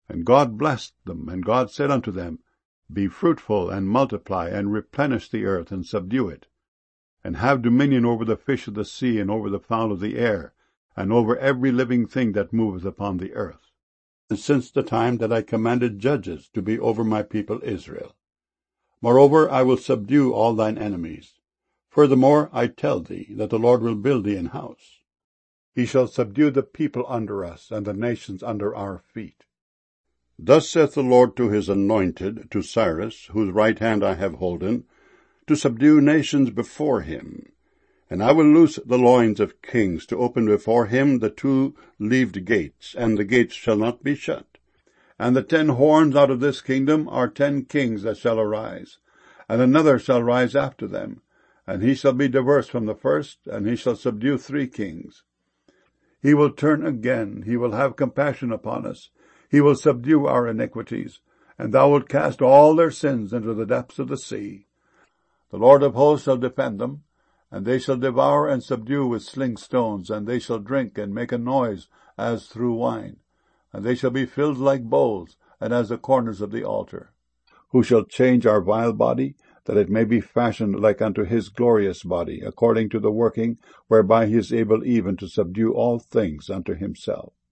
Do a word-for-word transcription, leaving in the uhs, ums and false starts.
And God blessed them, and God said unto them, Be fruitful, and multiply, and replenish the earth, and subdue it, and have dominion over the fish of the sea, and over the fowl of the air, and over every living thing that moveth upon the earth. And since the time that I commanded judges to be over my people Israel. Moreover, I will subdue all thine enemies. Furthermore, I tell thee that the Lord will build thee an house. He shall subdue the people under us, and the nations under our feet. Thus saith the Lord to his anointed, to Cyrus, whose right hand I have holden, to subdue nations before him. And I will loose the loins of kings, to open before him the two-leaved gates, and the gates shall not be shut. And the ten horns out of this kingdom are ten kings that shall arise, and another shall rise after them, and he shall be diverse from the first, and he shall subdue three kings. He will turn again, he will have compassion upon us, he will subdue our iniquities, and thou wilt cast all their sins into the depths of the sea. The Lord of hosts shall defend them, and they shall devour and subdue with sling stones, and they shall drink and make a noise as through wine, and they shall be filled like bowls, and as the corners of the altar. Who shall change our vile body, that it may be fashioned like unto his glorious body, according to the working whereby he is able even to subdue all things unto himself.